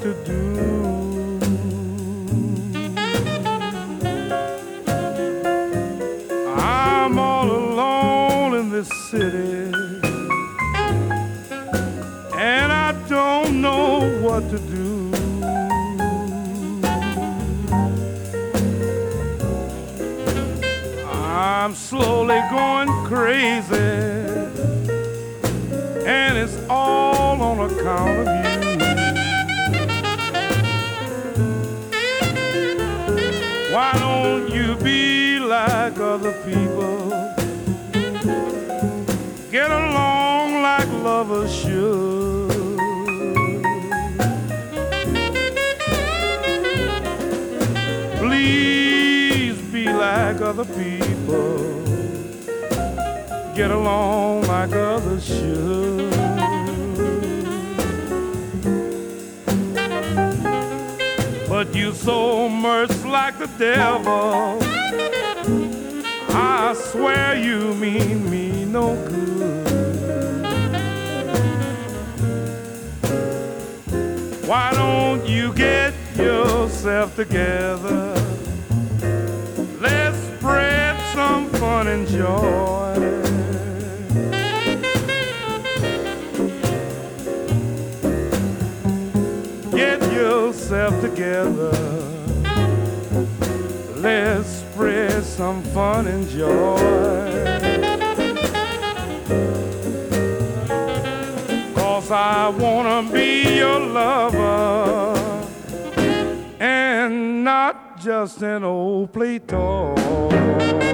to do. I'm all alone in this city, and I don't know what to do. I'm slowly going crazy, and it's all on account of you. Why don't you be like other people? Get along like lovers should. Please be like other people. Get along like others should. But you so merciless like the devil. I swear you mean me no good. Why don't you get yourself together? Let's spread some fun and joy. Get yourself together. Let's spread some fun and joy. 'Cause I wanna be your lover and not just an old play toy.